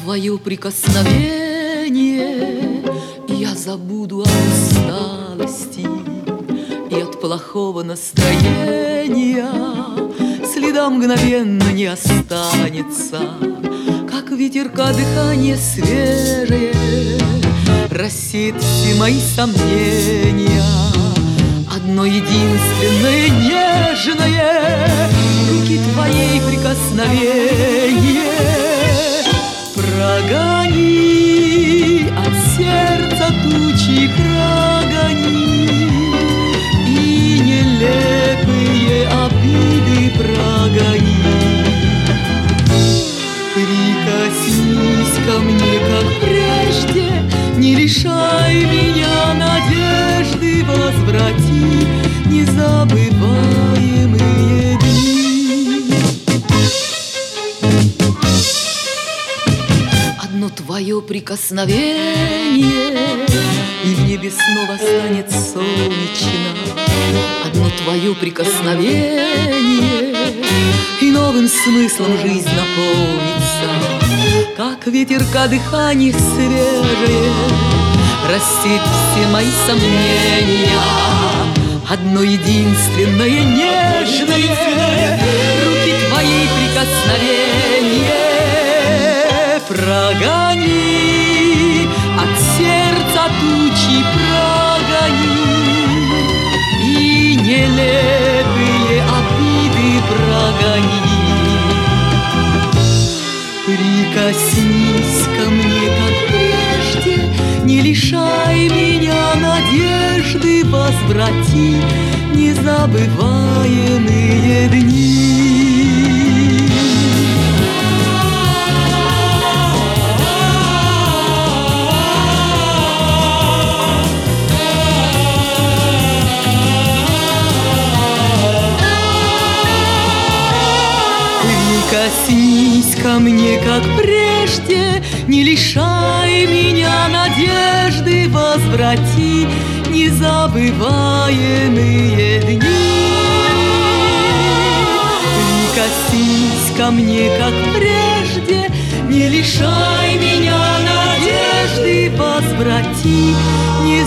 твое прикосновение я забуду о усталости, и от плохого настроения следа мгновенно не останется. Как ветерка дыхание свежее рассеет все мои сомнения. Одно единственное нежное руки твоей прикосновение прогони от сердца тучи, прогони и нелепые обиды прогони. Прикоснись ко мне, как прежде, не лишай меня надежды, возврати незабываемые дни. Одно твое прикосновение, и в небе снова станет солнечно. Одно твое прикосновение, и новым смыслом жизнь наполнится. Как ветерка дыхание свежее рассеет все мои сомнения. Одно единственное нежное руки твои прикосновение прогони от сердца тучи, прогони и нелепые обиды прогони. Прикоснись ко мне, как прежде, не лишай меня надежды, возврати незабываемые дни. Прикоснись ко мне, как прежде, не лишай меня надежды, возврати незабываемые дни. Прикоснись ко мне, как прежде, не лишай меня надежды, возврати незабываемые дни.